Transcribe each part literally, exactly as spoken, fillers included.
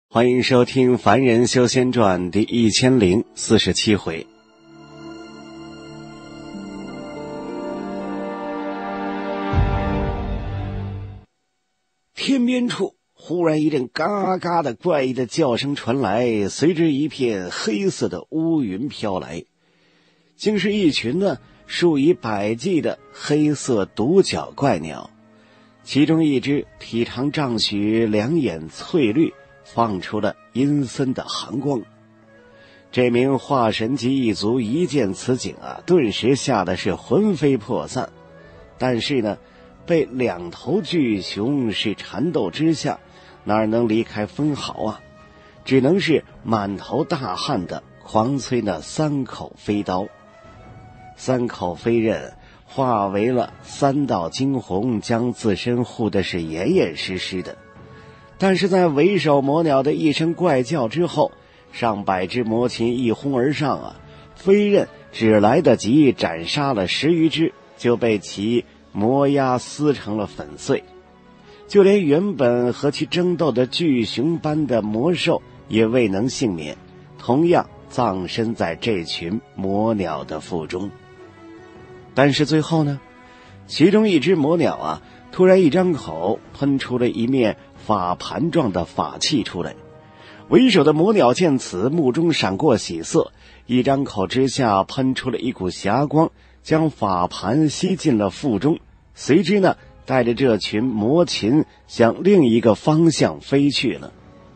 欢迎收听《凡人修仙传》第一千零四十七回。天边处忽然一阵嘎嘎的怪异的叫声传来，随之一片黑色的乌云飘来，竟是一群呢数以百计的黑色独角怪鸟，其中一只体长丈许，两眼翠绿，放出了阴森的寒光。这名化神级一族一见此景啊，顿时吓得是魂飞魄散，但是呢被两头巨熊是缠斗之下，哪能离开分毫啊，只能是满头大汗的狂催那三口飞刀。三口飞刃化为了三道惊鸿，将自身护的是严严实实的。但是在为首魔鸟的一声怪叫之后，上百只魔禽一哄而上啊，飞刃只来得及斩杀了十余只，就被其磨压撕成了粉碎。就连原本和其争斗的巨熊般的魔兽也未能幸免，同样葬身在这群魔鸟的腹中。但是最后呢，其中一只魔鸟啊，突然一张口，喷出了一面法盘状的法器出来。为首的魔鸟见此，目中闪过喜色，一张口之下喷出了一股霞光，将法盘吸进了腹中，随之呢带着这群魔禽向另一个方向飞去了。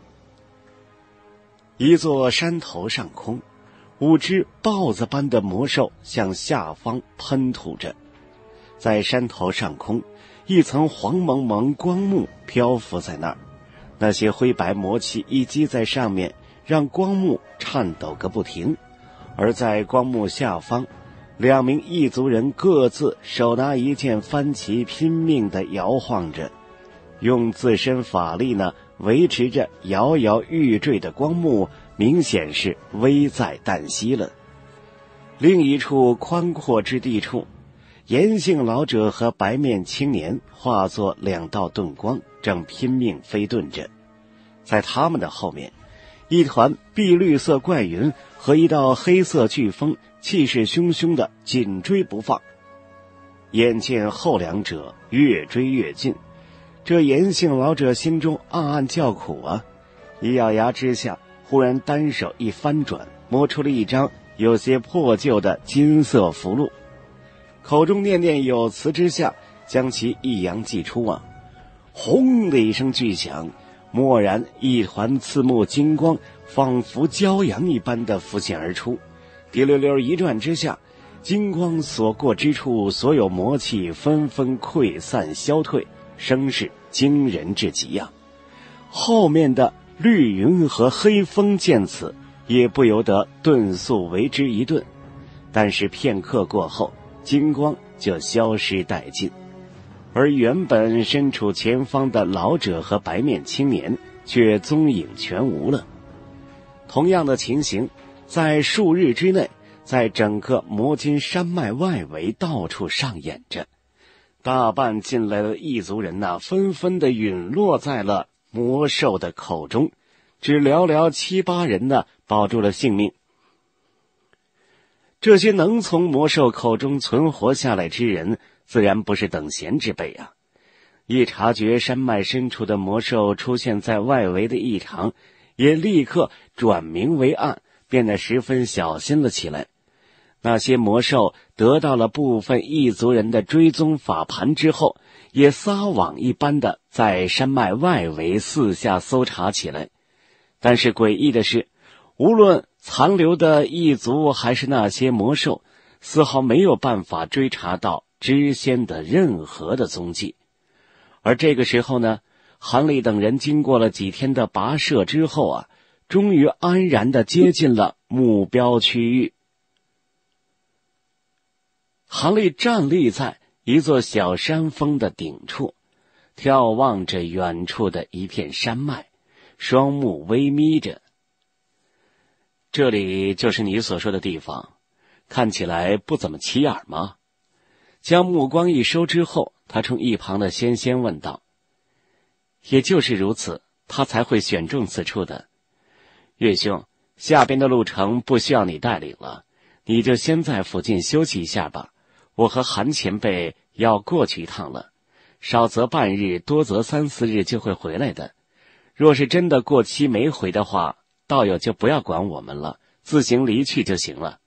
一座山头上空，五只豹子般的魔兽向下方喷吐着，在山头上空，一层黄蒙蒙光幕漂浮在那儿，那些灰白魔气一击在上面，让光幕颤抖个不停。而在光幕下方，两名异族人各自手拿一件幡旗，拼命地摇晃着，用自身法力呢维持着摇摇欲坠的光幕，明显是危在旦夕了。另一处宽阔之地处，炎姓老者和白面青年化作两道遁光，正拼命飞遁着。在他们的后面，一团碧绿色怪云和一道黑色飓风气势汹汹的紧追不放。眼见后两者越追越近，这炎姓老者心中暗暗叫苦啊，一咬牙之下，忽然单手一翻转，摸出了一张有些破旧的金色符箓，口中念念有词之下，将其一扬祭出啊！轰的一声巨响，蓦然一团刺目金光仿佛骄阳一般的浮现而出，滴溜溜一转之下，金光所过之处，所有魔气纷纷溃散消退，声势惊人至极啊！后面的绿云和黑风见此，也不由得顿速为之一顿，但是片刻过后，金光就消失殆尽，而原本身处前方的老者和白面青年却踪影全无了。同样的情形在数日之内，在整个魔金山脉外围到处上演着。大半进来的异族人呐、啊，纷纷的陨落在了魔兽的口中，只寥寥七八人呢保住了性命。这些能从魔兽口中存活下来之人，自然不是等闲之辈啊！一察觉山脉深处的魔兽出现在外围的异常，也立刻转明为暗，变得十分小心了起来。那些魔兽得到了部分异族人的追踪法盘之后，也撒网一般的在山脉外围四下搜查起来。但是诡异的是，无论残留的异族还是那些魔兽，丝毫没有办法追查到知仙的任何的踪迹。而这个时候呢，韩立等人经过了几天的跋涉之后啊，终于安然的接近了目标区域。韩立站立在一座小山峰的顶处，眺望着远处的一片山脉，双目微眯着。这里就是你所说的地方，看起来不怎么起眼吗？将目光一收之后，他冲一旁的仙仙问道。也就是如此， 他才会选中此处的。岳兄，下边的路程不需要你带领了，你就先在附近休息一下吧。我和韩前辈要过去一趟了，少则半日，多则三四日就会回来的。若是真的过期没回的话，道友就不要管我们了，自行离去就行了。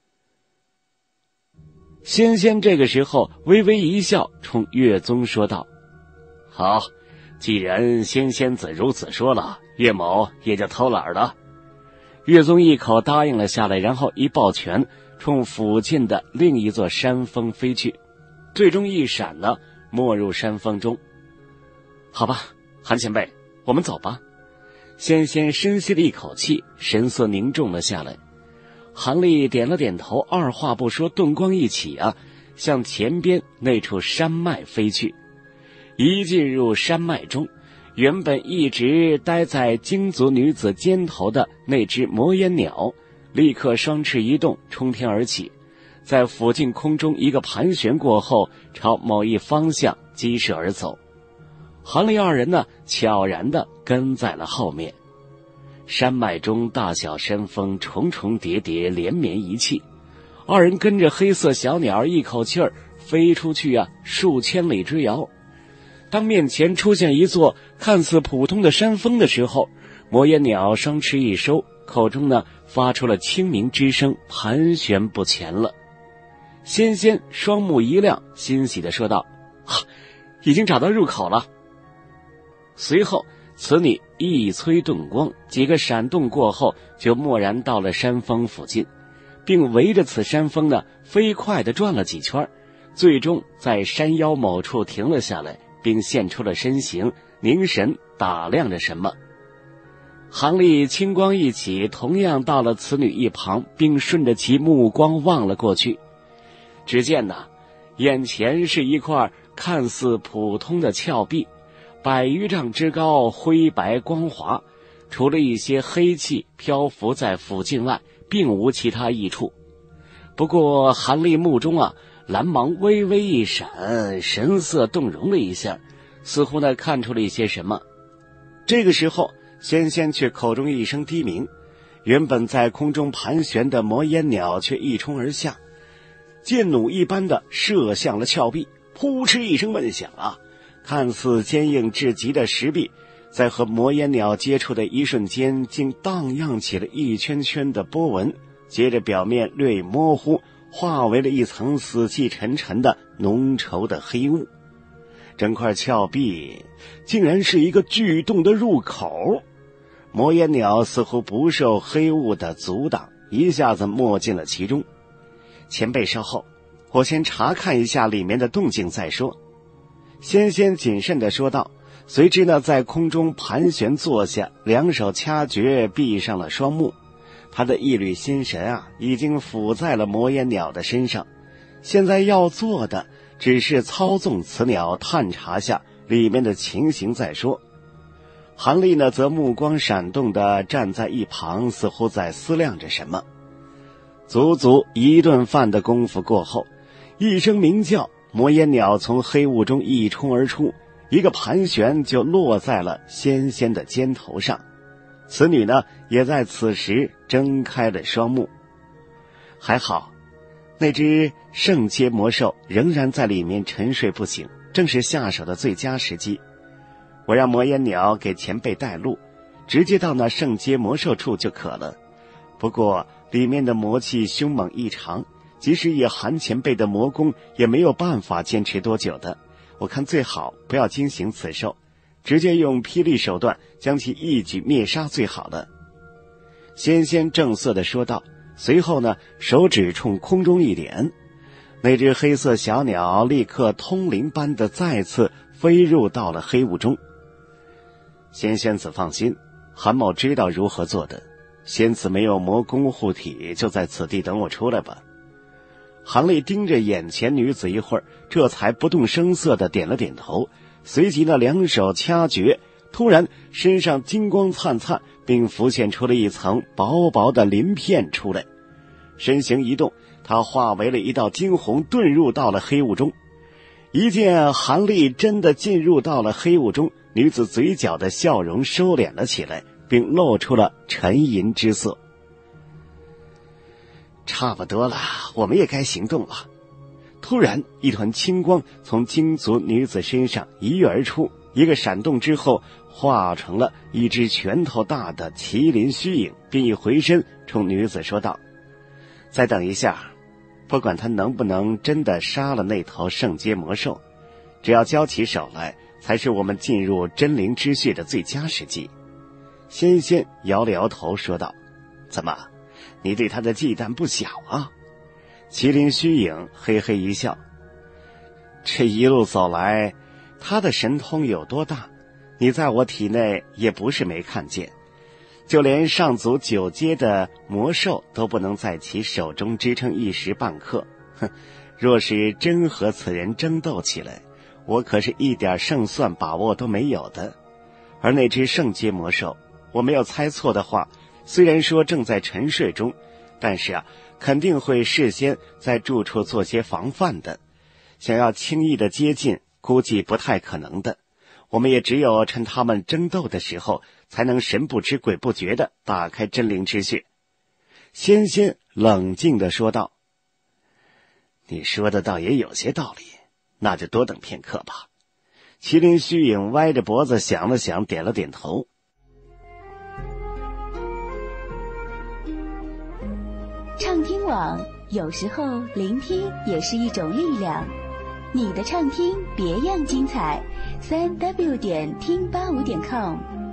仙仙这个时候微微一笑，冲岳宗说道：好，既然仙仙子如此说了，岳某也就偷懒了。岳宗一口答应了下来，然后一抱拳，冲附近的另一座山峰飞去，最终一闪呢，没入山峰中。好吧，韩前辈，我们走吧。仙仙深吸了一口气，神色凝重了下来。韩立点了点头，二话不说，顿光一起啊，向前边那处山脉飞去。一进入山脉中，原本一直待在金族女子肩头的那只魔烟鸟立刻双翅一动，冲天而起，在附近空中一个盘旋过后，朝某一方向疾驰而走。韩立二人呢，悄然地跟在了后面。山脉中大小山峰重重叠叠，连绵一气，二人跟着黑色小鸟一口气儿飞出去啊，数千里之遥。当面前出现一座看似普通的山峰的时候，魔烟鸟双翅一收，口中呢发出了清明之声，盘旋不前了。仙仙双目一亮，欣喜地说道：啊，已经找到入口了。随后此女一催遁光，几个闪动过后，就蓦然到了山峰附近，并围着此山峰呢飞快地转了几圈，最终在山腰某处停了下来，并现出了身形，凝神打量着什么。韩立青光一起，同样到了此女一旁，并顺着其目光望了过去。只见呢，眼前是一块看似普通的峭壁，百余丈之高，灰白光滑，除了一些黑气漂浮在附近外，并无其他异处。不过韩立目中啊，蓝芒微微一闪，神色动容了一下，似乎呢看出了一些什么。这个时候，仙仙却口中一声低鸣，原本在空中盘旋的魔烟鸟却一冲而下，箭弩一般的射向了峭壁，扑哧一声闷响啊！看似坚硬至极的石壁，在和魔烟鸟接触的一瞬间，竟荡漾起了一圈圈的波纹，接着表面略模糊，化为了一层死气沉沉的浓稠的黑雾。整块峭壁竟然是一个巨洞的入口，魔烟鸟似乎不受黑雾的阻挡，一下子没进了其中。前辈稍后，我先查看一下里面的动静再说。仙仙谨慎地说道，随之呢在空中盘旋坐下，两手掐诀，闭上了双目。他的一缕心神啊，已经附在了魔烟鸟的身上，现在要做的只是操纵此鸟，探查下里面的情形再说。韩立呢则目光闪动地站在一旁，似乎在思量着什么。足足一顿饭的功夫过后，一声鸣叫，魔烟鸟从黑雾中一冲而出，一个盘旋就落在了仙仙的肩头上。此女呢也在此时睁开了双目。还好那只圣阶魔兽仍然在里面沉睡不醒，正是下手的最佳时机。我让魔烟鸟给前辈带路，直接到那圣阶魔兽处就可了。不过里面的魔气凶猛异常，即使以韩前辈的魔功也没有办法坚持多久的，我看最好不要惊醒此兽，直接用霹雳手段将其一举灭杀最好了。仙仙正色地说道，随后呢手指冲空中一点，那只黑色小鸟立刻通灵般的再次飞入到了黑雾中。仙仙子放心，韩某知道如何做的，仙子没有魔功护体，就在此地等我出来吧。韩立盯着眼前女子一会儿，这才不动声色地点了点头，随即呢两手掐诀，突然身上金光灿灿，并浮现出了一层薄薄的鳞片出来。身形一动，他化为了一道金红，遁入到了黑雾中。一见韩立真的进入到了黑雾中， 女子嘴角的笑容收敛了起来，并露出了沉吟之色。差不多了，我们也该行动了。突然，一团青光从金族女子身上一跃而出，一个闪动之后，化成了一只拳头大的麒麟虚影，并一回身冲女子说道：再等一下，不管他能不能真的杀了那头圣阶魔兽，只要交起手来，才是我们进入真灵之穴的最佳时机。仙仙摇了摇头说道：怎么，你对他的忌惮不小啊？麒麟虚影嘿嘿一笑：这一路走来，他的神通有多大，你在我体内也不是没看见。就连上祖九阶的魔兽都不能在其手中支撑一时半刻。哼，若是真和此人争斗起来，我可是一点胜算把握都没有的。而那只圣阶魔兽，我没有猜错的话，虽然说正在沉睡中，但是啊，肯定会事先在住处做些防范的。想要轻易的接近，估计不太可能的。我们也只有趁他们争斗的时候，才能神不知鬼不觉地打开真灵之穴。仙仙冷静地说道：你说的倒也有些道理，那就多等片刻吧。麒麟虚影歪着脖子想了想，点了点头。 畅听网，有时候聆听也是一种力量。你的畅听别样精彩，三 w 点听八五点 com。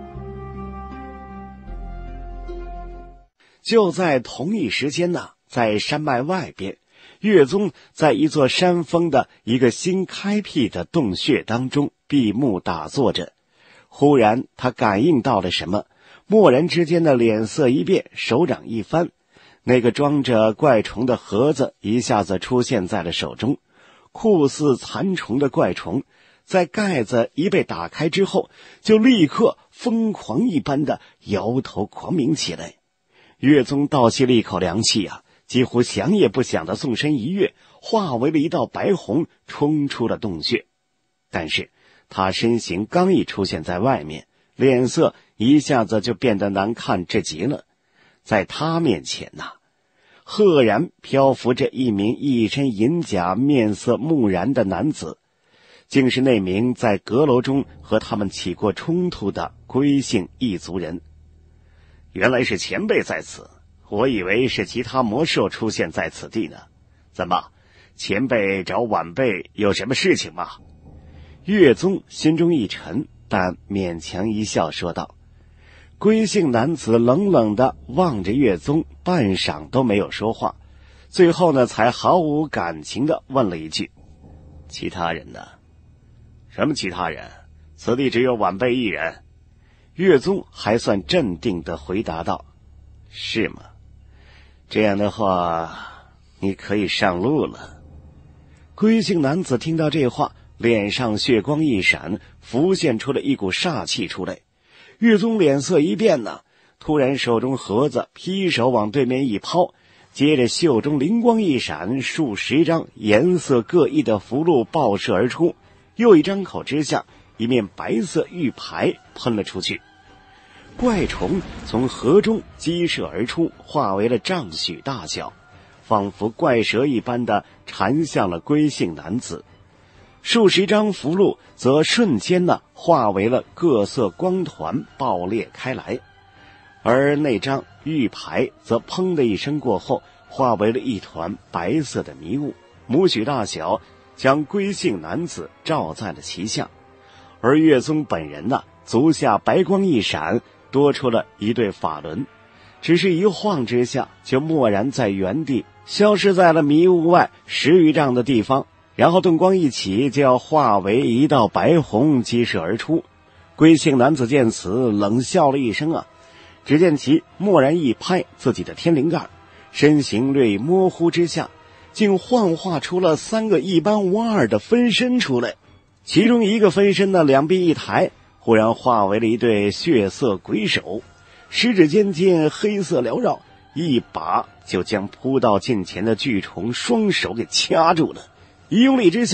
就在同一时间呢，在山脉外边，月宗在一座山峰的一个新开辟的洞穴当中闭目打坐着。忽然他感应到了什么，蓦然之间的脸色一变，手掌一翻，那个装着怪虫的盒子一下子出现在了手中。酷似蚕虫的怪虫，在盖子一被打开之后，就立刻疯狂一般的摇头狂鸣起来。月宗倒吸了一口凉气啊，几乎想也不想的纵身一跃，化为了一道白虹，冲出了洞穴。但是他身形刚一出现在外面，脸色一下子就变得难看至极了。在他面前呐、啊，赫然漂浮着一名一身银甲、面色木然的男子，竟是那名在阁楼中和他们起过冲突的龟姓异族人。原来是前辈在此，我以为是其他魔兽出现在此地呢。怎么，前辈找晚辈有什么事情吗？月宗心中一沉，但勉强一笑说道。龟姓男子冷冷地望着月宗，半晌都没有说话，最后呢，才毫无感情地问了一句：其他人呢？什么其他人？此地只有晚辈一人。月宗还算镇定地回答道：是吗？这样的话，你可以上路了。龟姓男子听到这话，脸上血光一闪，浮现出了一股煞气出来。月宗脸色一变呢，突然手中盒子劈手往对面一抛，接着袖中灵光一闪，数十张颜色各异的符箓爆射而出，又一张口之下，一面白色玉牌喷了出去。怪虫从盒中激射而出，化为了丈许大小，仿佛怪蛇一般的缠向了龟姓男子。数十张符箓则瞬间呢化为了各色光团，爆裂开来，而那张玉牌则砰的一声过后，化为了一团白色的迷雾，母许大小，将龟姓男子罩在了其下。而月宗本人呢，足下白光一闪，多出了一对法轮，只是一晃之下，就蓦然在原地消失在了迷雾外十余丈的地方。然后顿光一起，就要化为一道白虹激射而出。龟姓男子见此，冷笑了一声啊，只见其蓦然一拍自己的天灵盖，身形略模糊之下，竟幻化出了三个一般无二的分身出来。其中一个分身呢，两臂一抬，忽然化为了一对血色鬼手，十指尖尖黑色缭绕，一把就将扑到近前的巨虫双手给掐住了。一用力之下，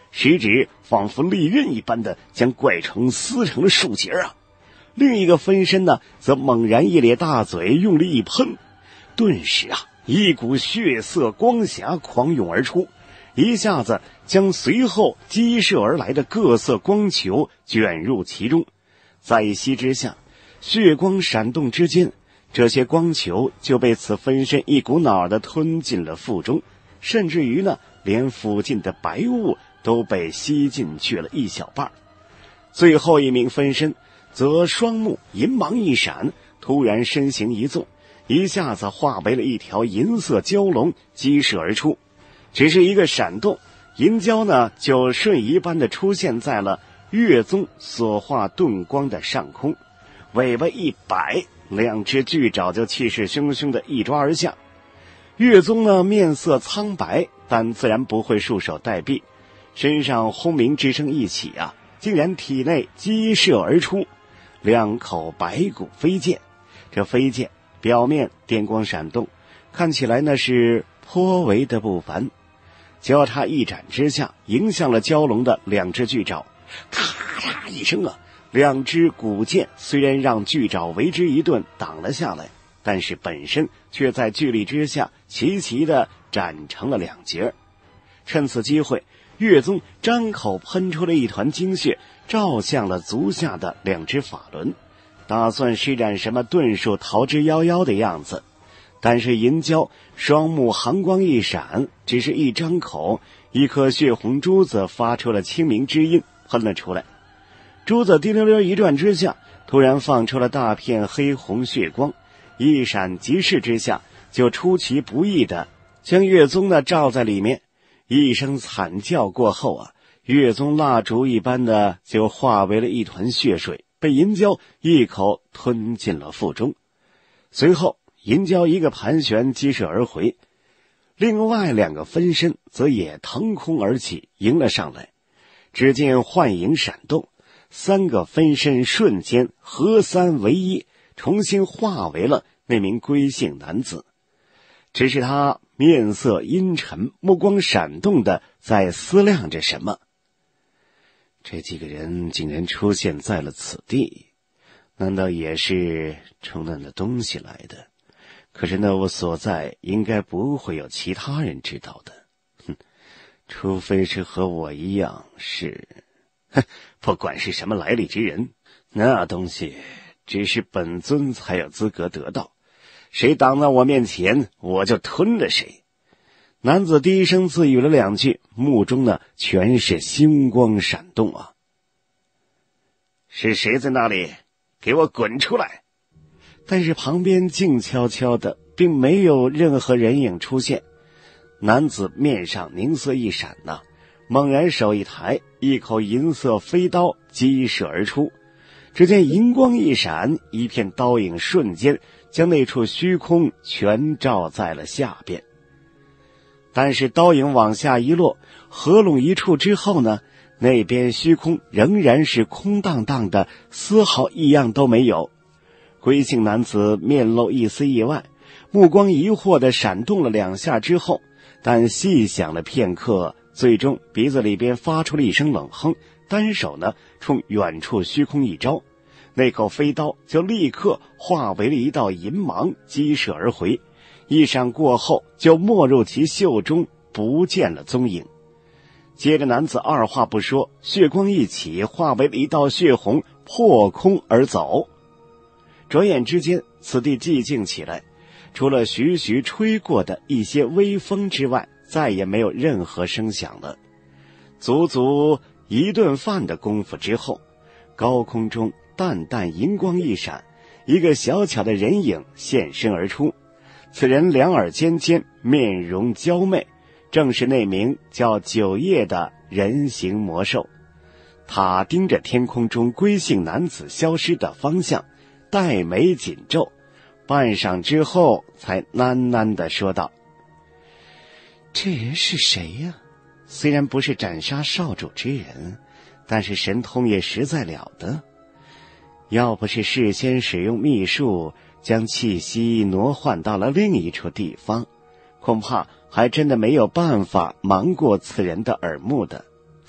食指仿佛利刃一般的将怪虫撕成了数截啊。另一个分身呢，则猛然一咧大嘴，用力一喷，顿时啊，一股血色光霞狂涌而出，一下子将随后激射而来的各色光球卷入其中。在息之下，血光闪动之间，这些光球就被此分身一股脑的吞进了腹中，甚至于呢，连附近的白雾都被吸进去了一小半。最后一名分身则双目银芒一闪，突然身形一纵，一下子化为了一条银色蛟龙，激射而出。只是一个闪动，银蛟呢就瞬移般的出现在了月宗所化遁光的上空，尾巴一摆，两只巨爪就气势汹汹的一抓而下。月宗呢面色苍白，但自然不会束手待毙，身上轰鸣之声一起啊，竟然体内激射而出两口白骨飞剑。这飞剑表面电光闪动，看起来呢是颇为的不凡。交叉一斩之下，迎向了蛟龙的两只巨爪，咔嚓一声啊，两只古剑虽然让巨爪为之一顿挡了下来，但是本身却在巨力之下齐齐的斩成了两截。趁此机会，月宗张口喷出了一团精血，照向了足下的两只法轮，打算施展什么遁术逃之夭夭的样子。但是银蛟双目寒光一闪，只是一张口，一颗血红珠子发出了清明之音，喷了出来。珠子滴溜溜一转之下，突然放出了大片黑红血光，一闪即逝之下，就出其不意的将月宗呢罩在里面。一声惨叫过后啊，月宗蜡烛一般的就化为了一团血水，被银蛟一口吞进了腹中。随后银蛟一个盘旋激射而回，另外两个分身则也腾空而起，迎了上来。只见幻影闪动，三个分身瞬间合三为一，重新化为了那名龟姓男子。只是他面色阴沉，目光闪动的在思量着什么。这几个人竟然出现在了此地，难道也是冲那的东西来的？可是呢，我所在应该不会有其他人知道的。哼，除非是和我一样是，哼，不管是什么来历之人，那东西只是本尊才有资格得到。谁挡在我面前，我就吞了谁。男子低声自语了两句，目中呢全是星光闪动啊。是谁在那里？给我滚出来！但是旁边静悄悄的，并没有任何人影出现。男子面上凝色一闪呐、啊，猛然手一抬，一口银色飞刀激射而出。只见银光一闪，一片刀影瞬间将那处虚空全罩在了下边。但是刀影往下一落，合拢一处之后呢，那边虚空仍然是空荡荡的，丝毫异样都没有。龟姓男子面露一丝意外，目光疑惑地闪动了两下之后，但细想了片刻，最终鼻子里边发出了一声冷哼，单手呢冲远处虚空一招，那口飞刀就立刻化为了一道银芒，激射而回，一闪过后就没入其袖中，不见了踪影。接着男子二话不说，血光一起，化为了一道血红，破空而走。转眼之间，此地寂静起来，除了徐徐吹过的一些微风之外，再也没有任何声响了。足足一顿饭的功夫之后，高空中淡淡银光一闪，一个小巧的人影现身而出。此人两耳尖尖，面容娇媚，正是那名叫九叶的人形魔兽。他盯着天空中龟姓男子消失的方向，黛眉紧皱，半晌之后才喃喃地说道：这人是谁呀、啊？虽然不是斩杀少主之人，但是神通也实在了得。要不是事先使用秘术将气息挪换到了另一处地方，恐怕还真的没有办法瞒过此人的耳目的。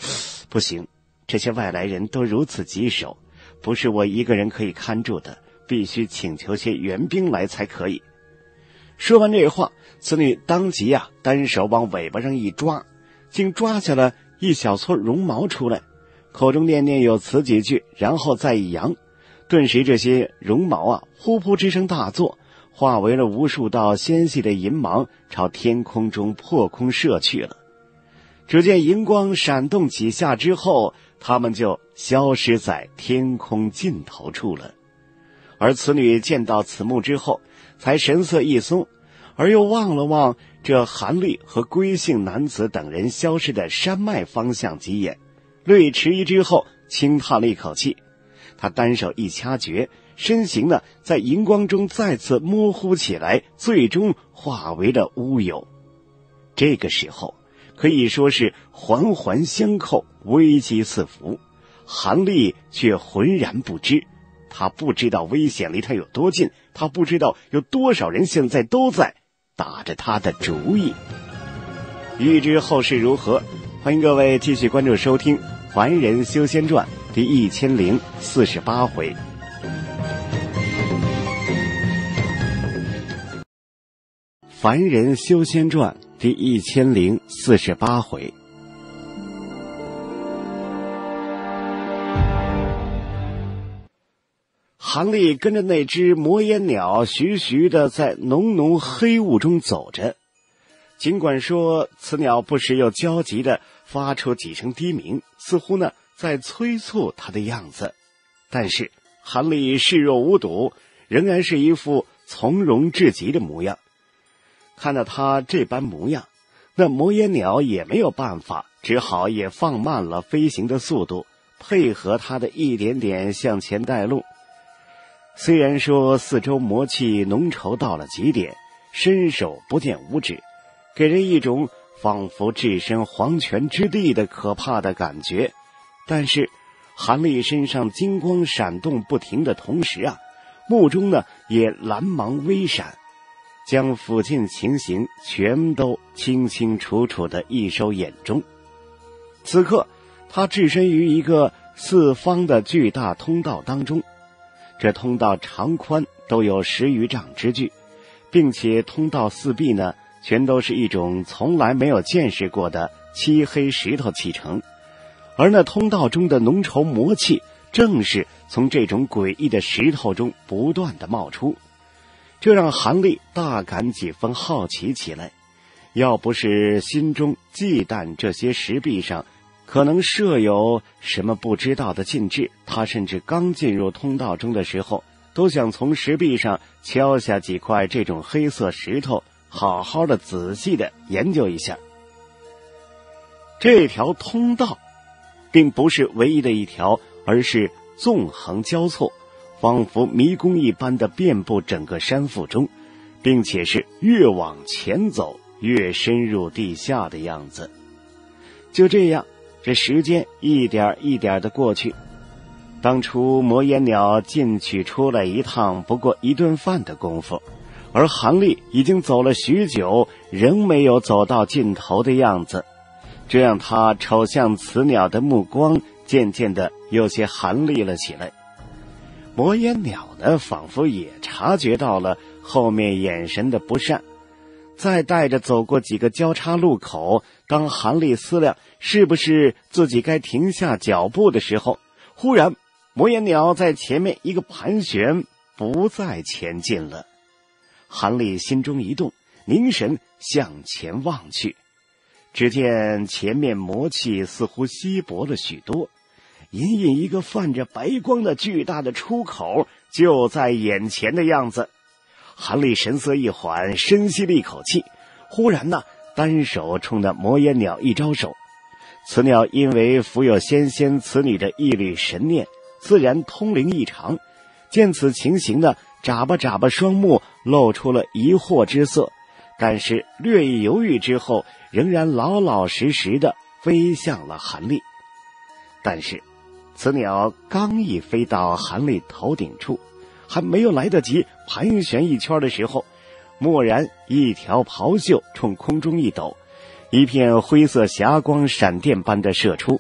不行，这些外来人都如此棘手，不是我一个人可以看住的，必须请求些援兵来才可以。说完这话，此女当即啊，单手往尾巴上一抓，竟抓下了一小撮绒毛出来，口中念念有词几句，然后再一扬，顿时这些绒毛啊，呼扑之声大作，化为了无数道纤细的银芒，朝天空中破空射去了。只见银光闪动几下之后，它们就消失在天空尽头处了。而此女见到此幕之后，才神色一松，而又望了望这韩立和归姓男子等人消失的山脉方向几眼，略迟疑之后，轻叹了一口气。他单手一掐诀，身形呢在荧光中再次模糊起来，最终化为了乌有。这个时候可以说是环环相扣，危机四伏。韩立却浑然不知，他不知道危险离他有多近，他不知道有多少人现在都在打着他的主意。欲知后事如何，欢迎各位继续关注收听《凡人修仙传》第一千零四十八回。凡人修仙传第一千零四十八回。韩立跟着那只魔烟鸟徐徐地在浓浓黑雾中走着，尽管说此鸟不时又焦急地发出几声低鸣，似乎呢在催促他的样子，但是韩立视若无睹，仍然是一副从容至极的模样。看到他这般模样，那魔烟鸟也没有办法，只好也放慢了飞行的速度，配合他的一点点向前带路。虽然说四周魔气浓稠到了极点，伸手不见五指，给人一种仿佛置身黄泉之地的可怕的感觉，但是韩立身上金光闪动不停的同时啊，目中呢也蓝芒微闪，将附近情形全都清清楚楚地一收眼中。此刻他置身于一个四方的巨大通道当中，这通道长宽都有十余丈之巨，并且通道四壁呢全都是一种从来没有见识过的漆黑石头砌成，而那通道中的浓稠魔气正是从这种诡异的石头中不断地冒出，这让韩立大感几分好奇起来。要不是心中忌惮这些石壁上可能设有什么不知道的禁制，他甚至刚进入通道中的时候，都想从石壁上敲下几块这种黑色石头，好好的仔细的研究一下。这条通道并不是唯一的一条，而是纵横交错，仿佛迷宫一般的遍布整个山腹中，并且是越往前走越深入地下的样子。就这样，这时间一点一点的过去，当初魔烟鸟进去出来一趟不过一顿饭的功夫，而韩立已经走了许久，仍没有走到尽头的样子，这让他瞅向此鸟的目光渐渐的有些寒厉了起来。魔烟鸟呢，仿佛也察觉到了后面眼神的不善，再带着走过几个交叉路口，当韩立思量是不是自己该停下脚步的时候，忽然魔烟鸟在前面一个盘旋，不再前进了。韩立心中一动，凝神向前望去，只见前面魔气似乎稀薄了许多，隐隐一个泛着白光的巨大的出口就在眼前的样子。韩立神色一缓，深吸了一口气，忽然呢，单手冲那魔烟鸟一招手。此鸟因为服有仙仙此女的一缕神念，自然通灵异常，见此情形呢，眨巴眨巴双目，露出了疑惑之色，但是略一犹豫之后，仍然老老实实的飞向了韩立。但是此鸟刚一飞到韩立头顶处，还没有来得及盘旋一圈的时候，蓦然一条袍袖冲空中一抖，一片灰色霞光闪电般的射出，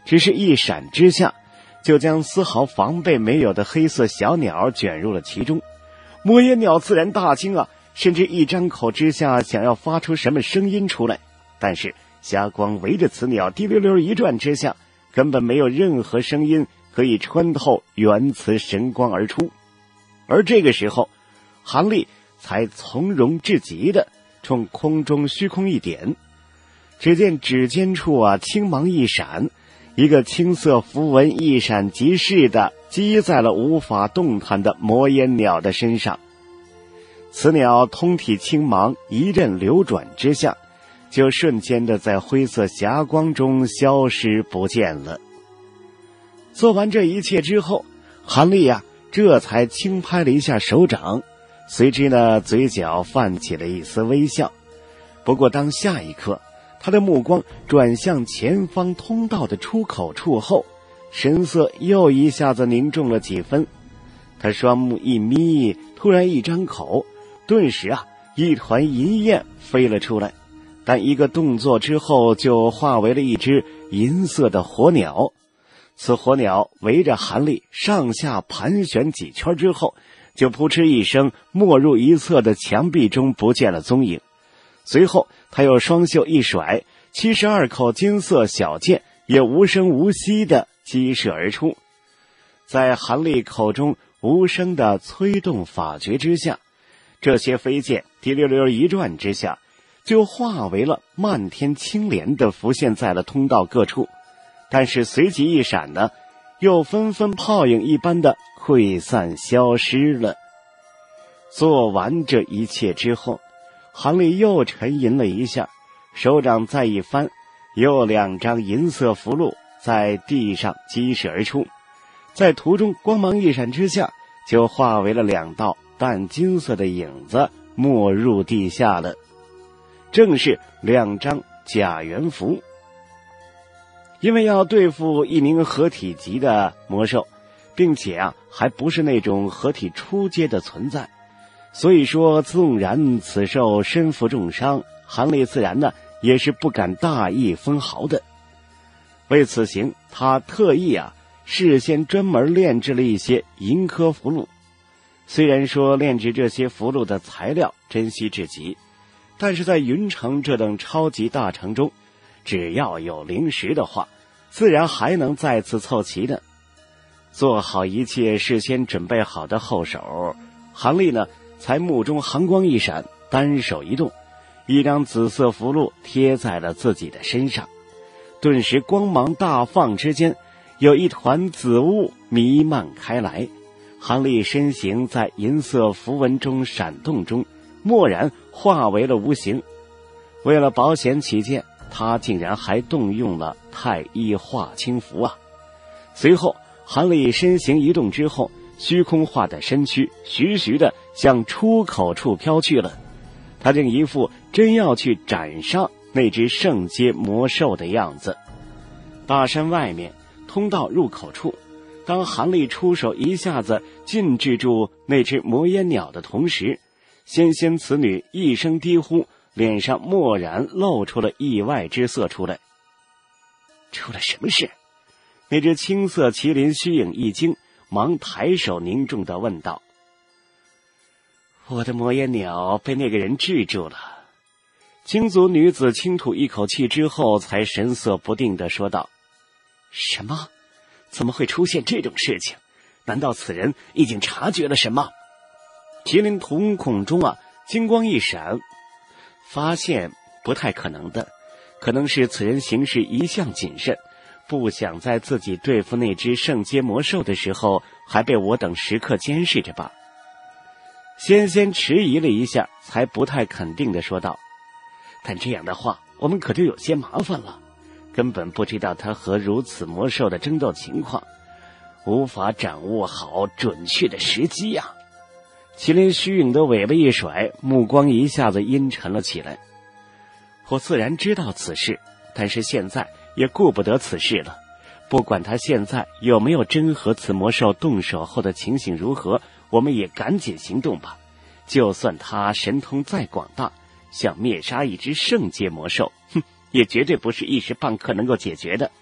只是一闪之下，就将丝毫防备没有的黑色小鸟卷入了其中。魔烟鸟自然大惊啊，甚至一张口之下想要发出什么声音出来，但是霞光围着此鸟滴溜溜一转之下，根本没有任何声音可以穿透原磁神光而出。而这个时候，韩立才从容至极的冲空中虚空一点，只见指尖处啊青芒一闪，一个青色符文一闪即逝的击在了无法动弹的魔烟鸟的身上。此鸟通体青芒一阵流转之下，就瞬间的在灰色霞光中消失不见了。做完这一切之后，韩立啊这才轻拍了一下手掌，随之呢嘴角泛起了一丝微笑。不过当下一刻，他的目光转向前方通道的出口处后，神色又一下子凝重了几分。他双目一眯，突然一张口，顿时啊一团银焰飞了出来，但一个动作之后就化为了一只银色的火鸟。此火鸟围着韩立上下盘旋几圈之后，就扑哧一声没入一侧的墙壁中不见了踪影。随后他又双袖一甩，七十二口金色小剑也无声无息地激射而出。在韩立口中无声的催动法诀之下，这些飞剑滴溜溜一转之下，就化为了漫天青莲的浮现在了通道各处，但是随即一闪呢，又纷纷泡影一般的溃散消失了。做完这一切之后，韩立又沉吟了一下，手掌再一翻，又两张银色符箓在地上激射而出，在途中光芒一闪之下，就化为了两道淡金色的影子没入地下了，正是两张假元符。因为要对付一名合体级的魔兽，并且啊还不是那种合体初阶的存在，所以说纵然此兽身负重伤，韩立自然呢也是不敢大意分毫的。为此行，他特意啊事先专门炼制了一些银科符箓。虽然说炼制这些符箓的材料珍惜至极，但是在云城这等超级大城中，只要有灵石的话，自然还能再次凑齐的。做好一切事先准备好的后手，韩立呢才目中寒光一闪，单手一动，一张紫色符箓贴在了自己的身上，顿时光芒大放之间，有一团紫雾弥漫开来。韩立身形在银色符文中闪动中，蓦然化为了无形。为了保险起见，他竟然还动用了太一化清符啊！随后，韩立身形一动之后，虚空化的身躯徐徐地向出口处飘去了。他正一副真要去斩杀那只圣阶魔兽的样子。大山外面通道入口处，当韩立出手一下子禁制住那只魔烟鸟的同时，仙仙此女一声低呼，脸上蓦然露出了意外之色出来。出了什么事？那只青色麒麟虚影一惊，忙抬手凝重地问道。我的魔烟鸟被那个人制住了。青族女子轻吐一口气之后，才神色不定地说道。什么？怎么会出现这种事情？难道此人已经察觉了什么？麒麟瞳孔中啊金光一闪，发现不太可能的，可能是此人行事一向谨慎，不想在自己对付那只圣阶魔兽的时候还被我等时刻监视着吧。仙仙迟疑了一下，才不太肯定地说道。但这样的话，我们可就有些麻烦了，根本不知道他和如此魔兽的争斗情况，无法掌握好准确的时机呀、啊。麒麟虚影的尾巴一甩，目光一下子阴沉了起来。我自然知道此事，但是现在也顾不得此事了。不管他现在有没有真和此魔兽动手后的情形如何，我们也赶紧行动吧。就算他神通再广大，想灭杀一只圣阶魔兽，哼，也绝对不是一时半刻能够解决的。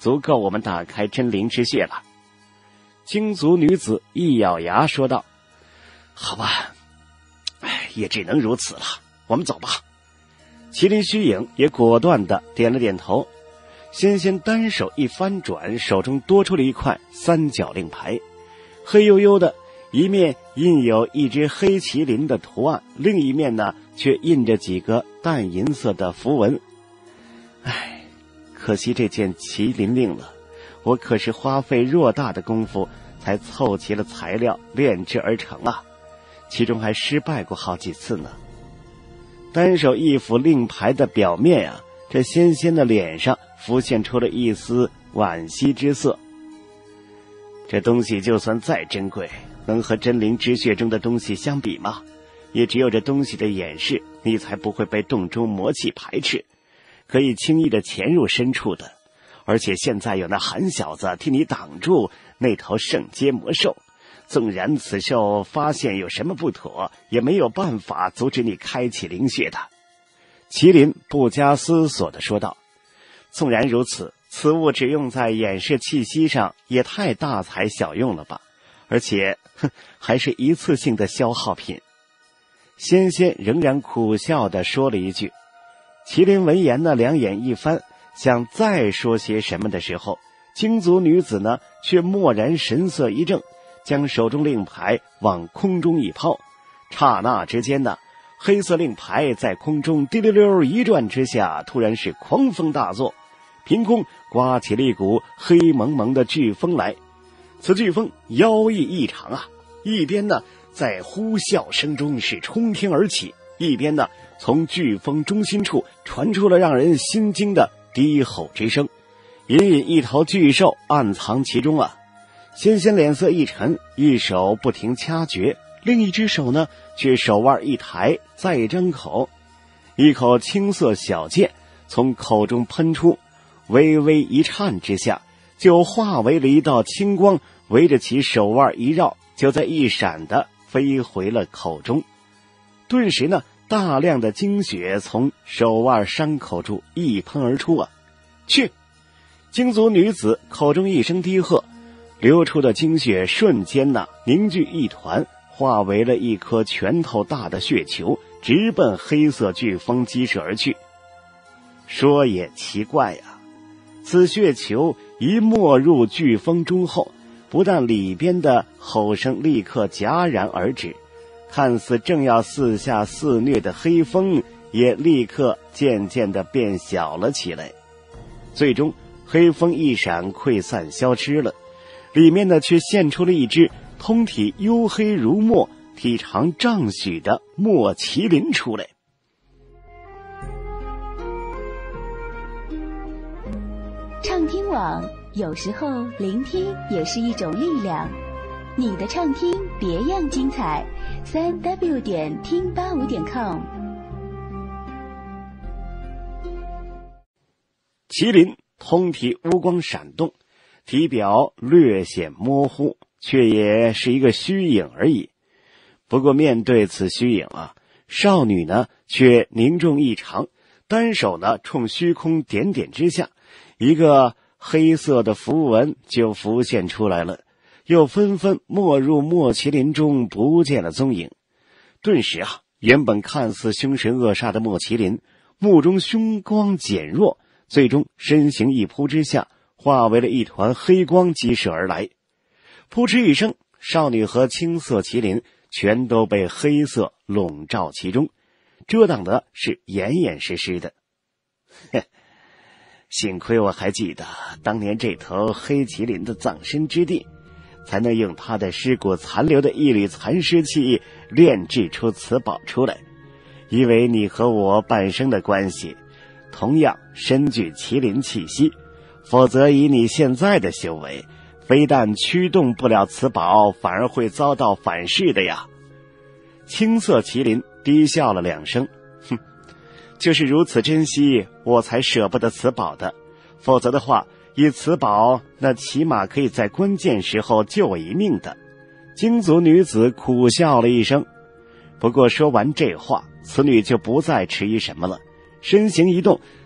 足够我们打开真灵之穴了。精族女子一咬牙说道：好吧，哎，也只能如此了，我们走吧。麒麟虚影也果断地点了点头。仙仙单手一翻转，手中多出了一块三角令牌，黑黝黝的，一面印有一只黑麒麟的图案，另一面呢却印着几个淡银色的符文。唉，可惜这件麒麟令了，我可是花费偌大的功夫才凑齐了材料炼制而成啊，其中还失败过好几次呢。单手一抚令牌的表面啊，这仙仙的脸上浮现出了一丝惋惜之色。这东西就算再珍贵，能和真灵之穴中的东西相比吗？也只有这东西的掩饰，你才不会被洞中魔气排斥，可以轻易的潜入深处的。而且现在有那韩小子替你挡住那头圣阶魔兽，纵然此兽发现有什么不妥，也没有办法阻止你开启灵穴的。麒麟不加思索地说道：纵然如此，此物只用在掩饰气息上也太大材小用了吧，而且哼，还是一次性的消耗品。仙仙仍然苦笑地说了一句。麒麟闻言呢，两眼一翻，想再说些什么的时候，精族女子呢却蓦然神色一正，将手中令牌往空中一抛。刹那之间呢，黑色令牌在空中滴溜溜一转之下，突然是狂风大作，凭空刮起了一股黑蒙蒙的飓风来。此飓风妖异异常啊，一边呢在呼啸声中是冲天而起，一边呢从飓风中心处传出了让人心惊的低吼之声，隐隐一头巨兽暗藏其中啊。仙仙脸色一沉，一手不停掐诀，另一只手呢却手腕一抬，再张口，一口青色小剑从口中喷出，微微一颤之下，就化为了一道青光，围着其手腕一绕，就在一闪的飞回了口中。顿时呢，大量的精血从手腕伤口处一喷而出啊！去！精族女子口中一声低喝，流出的精血瞬间呢凝聚一团，化为了一颗拳头大的血球，直奔黑色飓风击射而去。说也奇怪呀、啊，此血球一没入飓风中后，不但里边的吼声立刻戛然而止，看似正要四下肆虐的黑风也立刻渐渐地变小了起来。最终黑风一闪溃散消失了，里面呢却现出了一只通体黝黑如墨、体长丈许的墨麒麟出来。 畅听网，有时候聆听也是一种力量。你的畅听别样精彩，三 w 点听八五点 com。 麒麟通体乌光闪动，体表略显模糊，却也是一个虚影而已。不过面对此虚影啊，少女呢却凝重异常，单手呢冲虚空点点之下，一个黑色的符文就浮现出来了，又纷纷没入墨麒麟中，不见了踪影。顿时啊，原本看似凶神恶煞的墨麒麟目中凶光减弱，最终身形一扑之下，化为了一团黑光击射而来。扑哧一声，少女和青色麒麟全都被黑色笼罩其中，遮挡的是严严实实的。幸亏我还记得当年这头黑麒麟的葬身之地，才能用他的尸骨残留的一缕残尸气炼制出此宝出来。因为你和我半生的关系，同样身具麒麟气息，否则以你现在的修为，非但驱动不了此宝，反而会遭到反噬的呀。青色麒麟低笑了两声，哼，就是如此珍惜，我才舍不得此宝的，否则的话，以此宝，那起码可以在关键时候救我一命的。精族女子苦笑了一声，不过说完这话，此女就不再迟疑什么了，身形一动，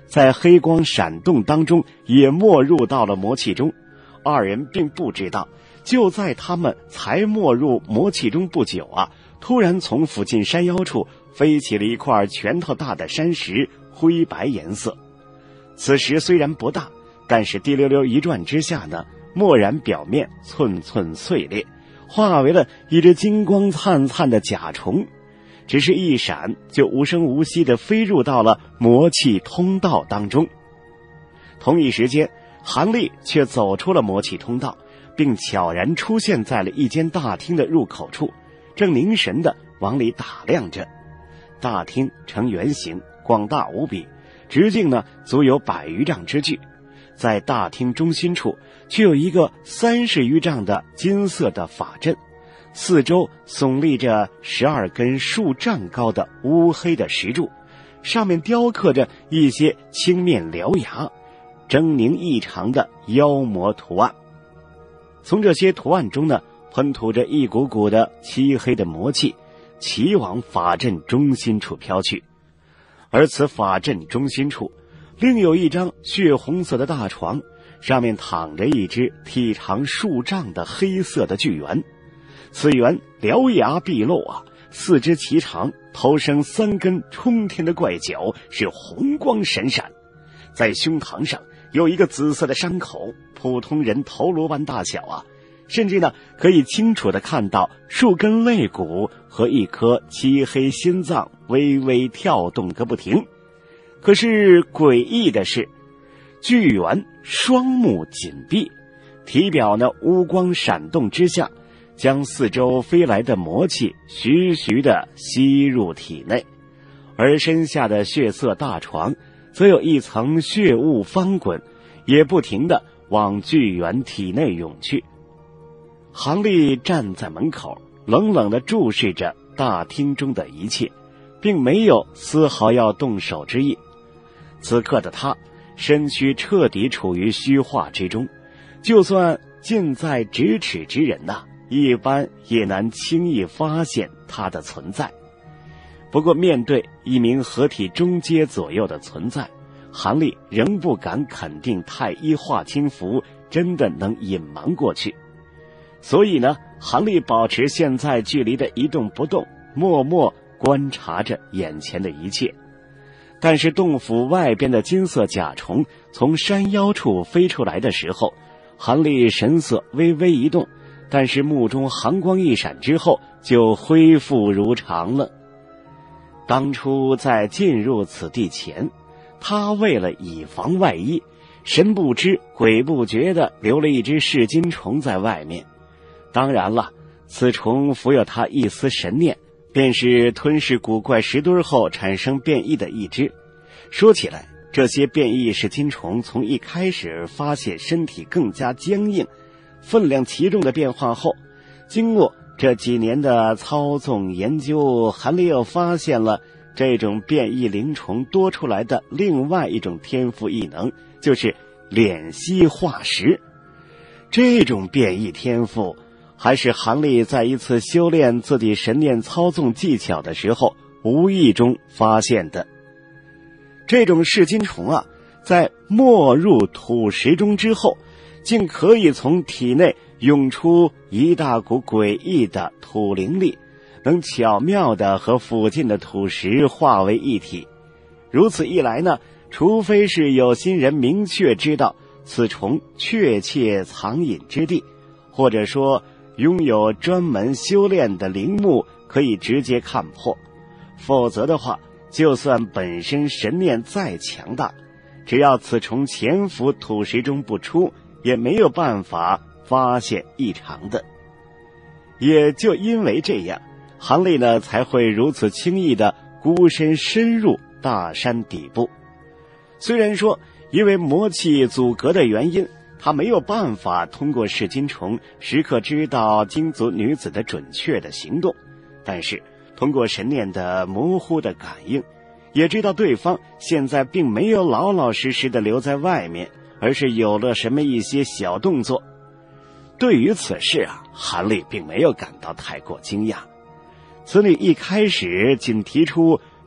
在黑光闪动当中也没入到了魔气中。二人并不知道，就在他们才没入魔气中不久啊，突然从附近山腰处飞起了一块拳头大的山石，灰白颜色。此时虽然不大，但是滴溜溜一转之下呢，蓦然表面寸寸碎裂，化为了一只金光灿灿的甲虫，只是一闪就无声无息地飞入到了魔气通道当中。同一时间，韩立却走出了魔气通道，并悄然出现在了一间大厅的入口处，正凝神地往里打量着。大厅呈圆形，广大无比，直径呢足有百余丈之巨。在大厅中心处却有一个三十余丈的金色的法阵，四周耸立着十二根数丈高的乌黑的石柱，上面雕刻着一些青面獠牙、狰狞异常的妖魔图案。从这些图案中呢，喷吐着一股股的漆黑的魔气，齐往法阵中心处飘去。而此法阵中心处另有一张血红色的大床，上面躺着一只体长数丈的黑色的巨猿。此猿獠牙毕露啊，四肢齐长，头生三根冲天的怪角，是红光闪闪。在胸膛上有一个紫色的伤口，普通人头颅般大小啊，甚至呢可以清楚地看到数根肋骨和一颗漆黑心脏微微跳动个不停。可是诡异的是，巨猿双目紧闭，体表呢乌光闪动之下，将四周飞来的魔气徐徐地吸入体内，而身下的血色大床则有一层血雾翻滚，也不停地往巨猿体内涌去。韩立站在门口，冷冷地注视着大厅中的一切，并没有丝毫要动手之意。此刻的他身躯彻底处于虚化之中，就算近在咫尺之人呐、啊，一般也难轻易发现他的存在。不过面对一名合体中阶左右的存在，韩立仍不敢肯定太一化清符真的能隐瞒过去。所以呢，韩立保持现在距离的一动不动，默默观察着眼前的一切。但是洞府外边的金色甲虫从山腰处飞出来的时候，韩立神色微微一动，但是目中寒光一闪之后就恢复如常了。当初在进入此地前，他为了以防万一，神不知鬼不觉地留了一只噬金虫在外面。当然了，此虫浮有他一丝神念，便是吞噬古怪石堆后产生变异的一只。说起来，这些变异噬金虫从一开始发现身体更加僵硬，分量奇重的变化后，经过这几年的操纵研究，韩立又发现了这种变异灵虫多出来的另外一种天赋异能，就是敛息化石。这种变异天赋还是韩立在一次修炼自己神念操纵技巧的时候无意中发现的。这种噬金虫啊，在没入土石中之后，竟可以从体内涌出一大股诡异的土灵力，能巧妙地和附近的土石化为一体。如此一来呢，除非是有心人明确知道此虫确切藏隐之地，或者说拥有专门修炼的灵目可以直接看破，否则的话，就算本身神念再强大，只要此虫潜伏土石中不出，也没有办法发现异常的。也就因为这样，韩立呢才会如此轻易地孤身深入大山底部。虽然说因为魔气阻隔的原因，他没有办法通过噬金虫时刻知道金族女子的准确的行动，但是通过神念的模糊的感应，也知道对方现在并没有老老实实的留在外面，而是有了什么一些小动作。对于此事啊，韩立并没有感到太过惊讶。此女一开始仅提出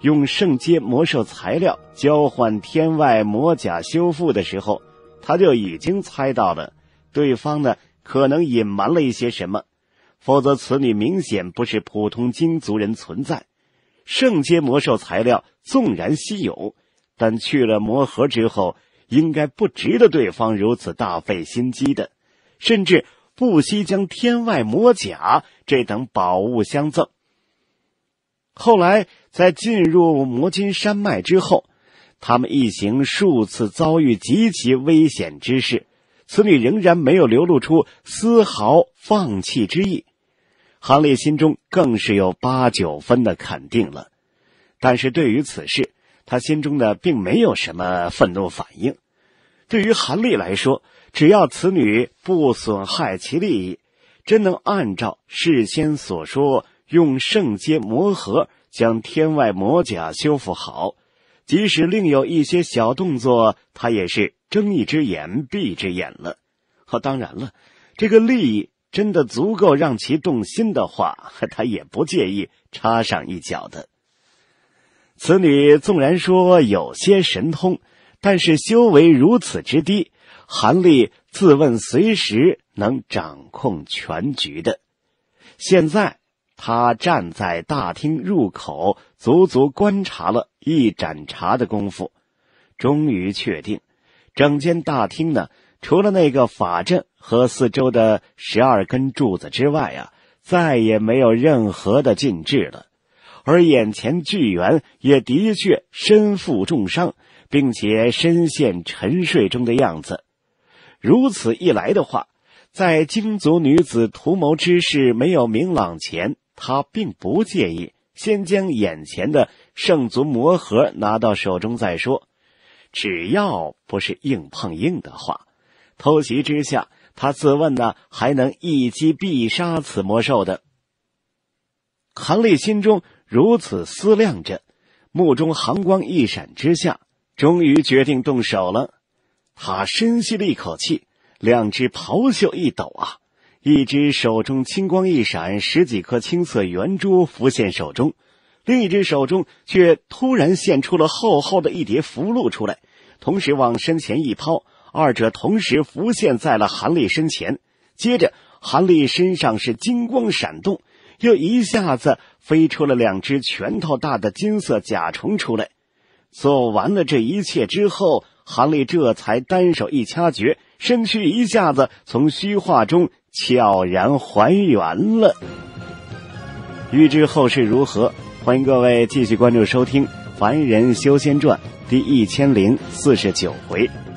用圣阶魔兽材料交换天外魔甲修复的时候，他就已经猜到了对方呢可能隐瞒了一些什么，否则此女明显不是普通金族人存在。圣阶魔兽材料纵然稀有，但去了魔盒之后，应该不值得对方如此大费心机的，甚至不惜将天外魔甲这等宝物相赠。后来在进入魔金山脉之后，他们一行数次遭遇极其危险之事，此女仍然没有流露出丝毫放弃之意。韩立心中更是有八九分的肯定了，但是对于此事，他心中的并没有什么愤怒反应。对于韩立来说，只要此女不损害其利益，真能按照事先所说，用圣阶魔盒将天外魔甲修复好，即使另有一些小动作，他也是睁一只眼闭一只眼了。哦，当然了，这个利益真的足够让其动心的话，他也不介意插上一脚的。此女纵然说有些神通，但是修为如此之低，韩立自问随时能掌控全局的。现在他站在大厅入口，足足观察了一盏茶的功夫，终于确定整间大厅呢，除了那个法阵和四周的十二根柱子之外啊，再也没有任何的禁制了。而眼前巨猿也的确身负重伤，并且深陷沉睡中的样子。如此一来的话，在金族女子图谋之事没有明朗前，他并不介意先将眼前的圣族魔盒拿到手中再说，只要不是硬碰硬的话，偷袭之下，他自问呢还能一击必杀此魔兽的。韩立心中如此思量着，目中寒光一闪之下，终于决定动手了。他深吸了一口气，两只袍袖一抖啊，一只手中青光一闪，十几颗青色圆珠浮现手中，另一只手中却突然现出了厚厚的一叠符箓出来，同时往身前一抛，二者同时浮现在了韩立身前。接着韩立身上是金光闪动，又一下子飞出了两只拳头大的金色甲虫出来。做完了这一切之后，韩立这才单手一掐诀，身躯一下子从虚化中悄然还原了。欲知后事如何，欢迎各位继续关注收听《凡人修仙传》第一千零四十九回。